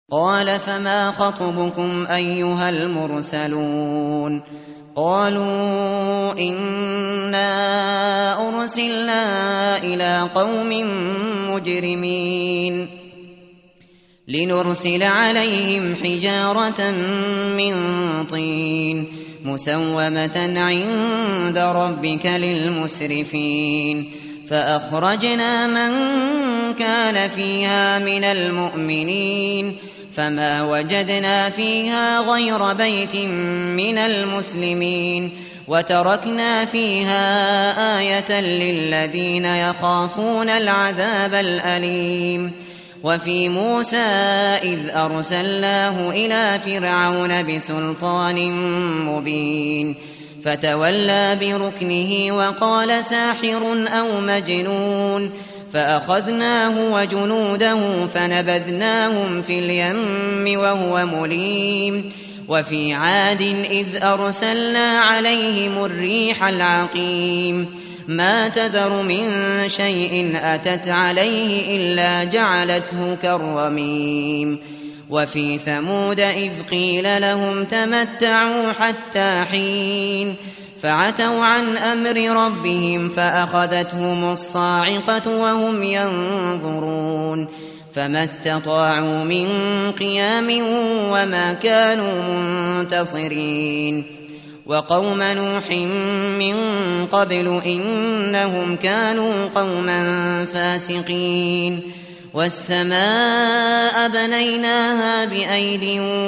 قال فما خطبكم أيها المرسلون قالوا إنا أرسلنا إلى قوم مجرمين لنرسل عليهم حجارة من طين مسومة عند ربك للمسرفين فأخرجنا من كان فيها من المؤمنين فما وجدنا فيها غير بيت من المسلمين وتركنا فيها آية للذين يخافون العذاب الأليم وفي موسى إذ أرسلناه إلى فرعون بسلطان مبين فتولى بركنه وقال ساحر أو مجنون فأخذناه وجنوده فنبذناهم في اليم وهو مليم وفي عاد إذ أرسلنا عليهم الريح العقيم ما تذر من شيء أتت عليه إلا جعلته كالرميم وفي ثمود إذ قيل لهم تمتعوا حتى حين فعتوا عن أمر ربهم فأخذتهم الصاعقة وهم ينظرون فما استطاعوا من قيام وما كانوا منتصرين وقوم نوح من قبل إنهم كانوا قوما فاسقين والسماء بنيناها بأيد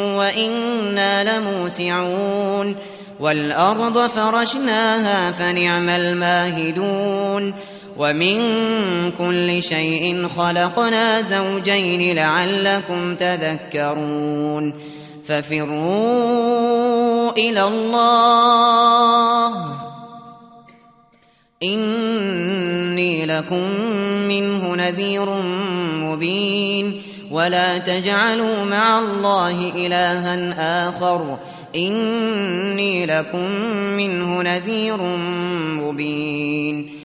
وإنا لموسعون والأرض فرشناها فنعم الماهدون ومن كل شيء خلقنا زوجين لعلكم تذكرون ففروا إلى الله إني لكم منه نذير مبين ولا تجعلوا مع الله إلها آخر إني لكم منه نذير مبين